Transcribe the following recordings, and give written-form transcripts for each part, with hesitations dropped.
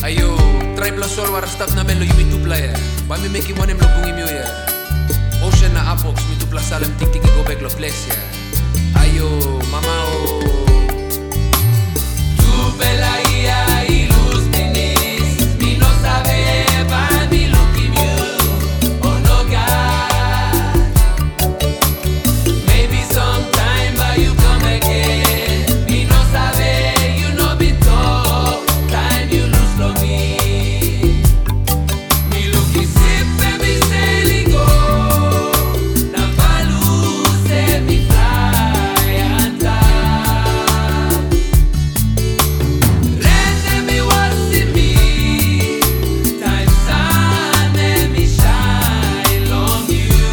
Ayo, try plus sol war stop na melo yumi dupla ya. Ba mi make one em lo bungi mio ya. Ocean na apox mi dupla salem tik tik go back lo place ya. Ayo, mama o. Tu bella ia y luz tenis, mi no sabe ba mi looking you. Oh no God. Maybe sometime but you come again. Mi no sabe, you know be talk. Time you lose lo me. Mi looking sip baby say go. Na valu say mi fly and rende mi wasi mi. Time sun and me shine on you.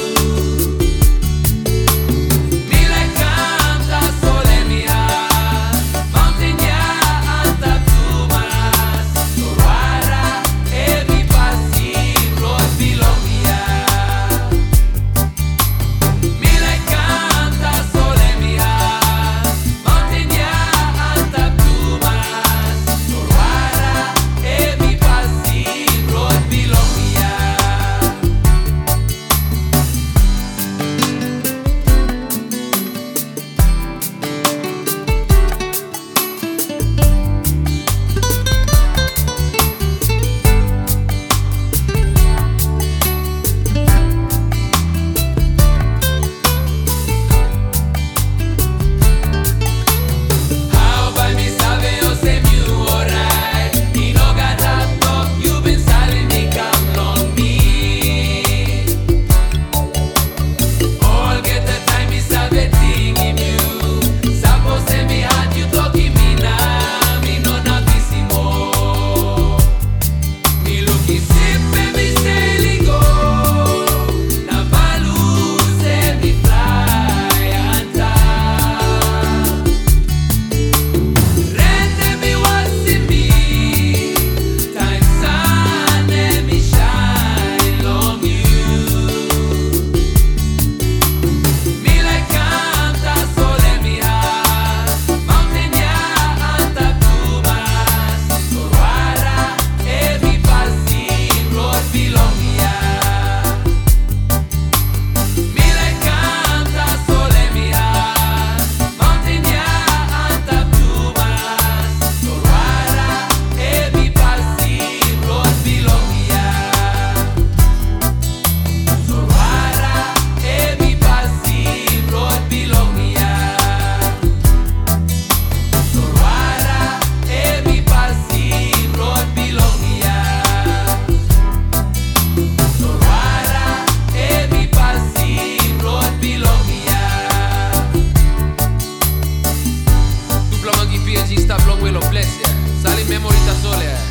Mi like canta sole mi heart. Mountain ya anta tumas. Sorara e mi passi road belong ya. Mi like canta sole mi heart. Mountain ya anta tumas. Sorara e mi passi road belong ya. How by me sabe yo say you alright. You no got that talk, you been silent, they come on me. All get the time me sabe thinking you. Suppose say me heart you talking me now, me no na busy more. Me looking sip baby say go. Na valu say me fly and rende mi wasi mi. Time sun and me shine on you. Mi like canta sole mi heart. Mountain ya anta tumas. Sorara e mi passi road belong ya. Mi like canta sole mi heart. Mountain ya anta tumas. Sorara e mi passi road belong ya. Sorara e mi passi road belong ya. Sorara e mi passi road belong ya. Sorara e mi passi road belong ya. Dupla mangi PNG stop long way lo bless ya. Sali memorita sole ya.